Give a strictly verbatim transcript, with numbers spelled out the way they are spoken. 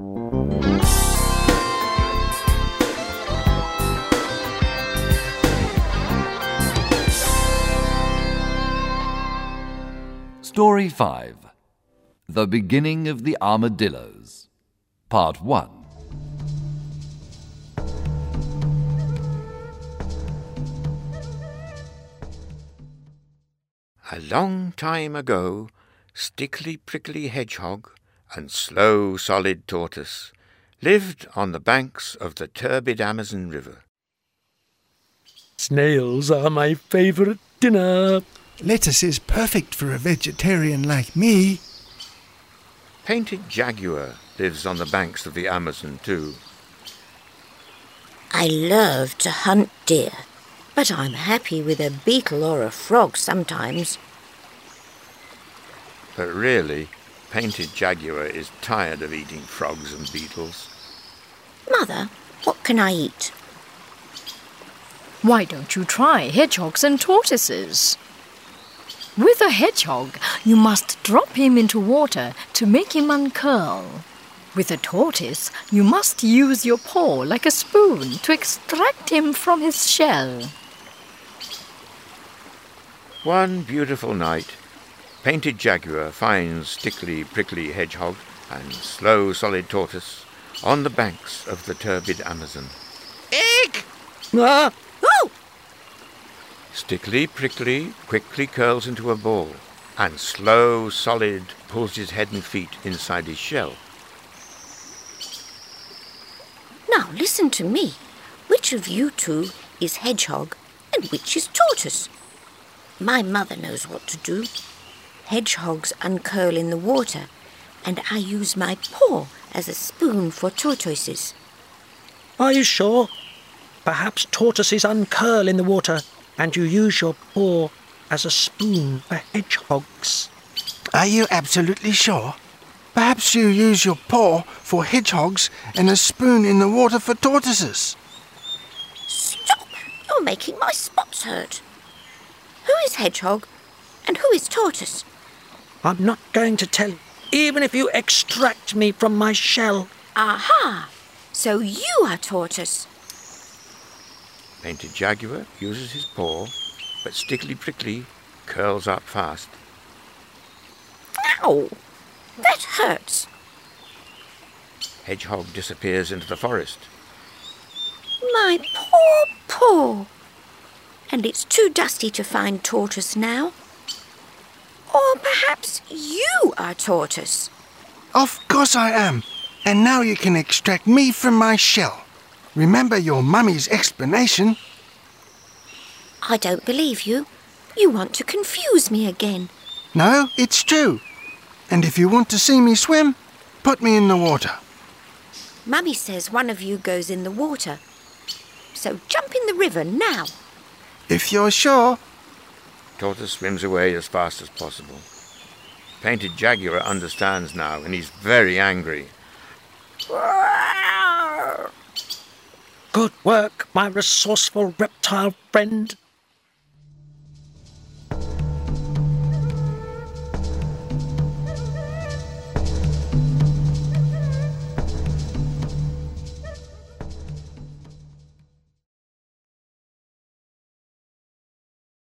Story five. The Beginning of the Armadillos. Part one. A long time ago, Stickly Prickly Hedgehog and Slow Solid Tortoise lived on the banks of the turbid Amazon River. Snails are my favourite dinner. Lettuce is perfect for a vegetarian like me. Painted Jaguar lives on the banks of the Amazon too. I love to hunt deer, but I'm happy with a beetle or a frog sometimes. But really, Painted Jaguar is tired of eating frogs and beetles. Mother, what can I eat? Why don't you try hedgehogs and tortoises? With a hedgehog, you must drop him into water to make him uncurl. With a tortoise, you must use your paw like a spoon to extract him from his shell. One beautiful night, Painted Jaguar finds Stickly Prickly Hedgehog and Slow Solid Tortoise on the banks of the turbid Amazon. Egg! Ah! Oh! Stickly Prickly quickly curls into a ball, and Slow Solid pulls his head and feet inside his shell. Now listen to me. Which of you two is hedgehog and which is tortoise? My mother knows what to do. Hedgehogs uncurl in the water, and I use my paw as a spoon for tortoises. Are you sure? Perhaps tortoises uncurl in the water, and you use your paw as a spoon for hedgehogs. Are you absolutely sure? Perhaps you use your paw for hedgehogs and a spoon in the water for tortoises. Stop! You're making my spots hurt. Who is hedgehog and who is tortoise? I'm not going to tell you, even if you extract me from my shell. Aha! So you are tortoise. Painted Jaguar uses his paw, but Stickly Prickly curls up fast. Ow! That hurts. Hedgehog disappears into the forest. My poor paw. And it's too dusty to find tortoise now. Or perhaps you are tortoise. Of course I am. And now you can extract me from my shell. Remember your mummy's explanation? I don't believe you. You want to confuse me again. No, it's true. And if you want to see me swim, put me in the water. Mummy says one of you goes in the water. So jump in the river now. If you're sure. Tortoise swims away as fast as possible. Painted Jaguar understands now, and he's very angry. Good work, my resourceful reptile friend.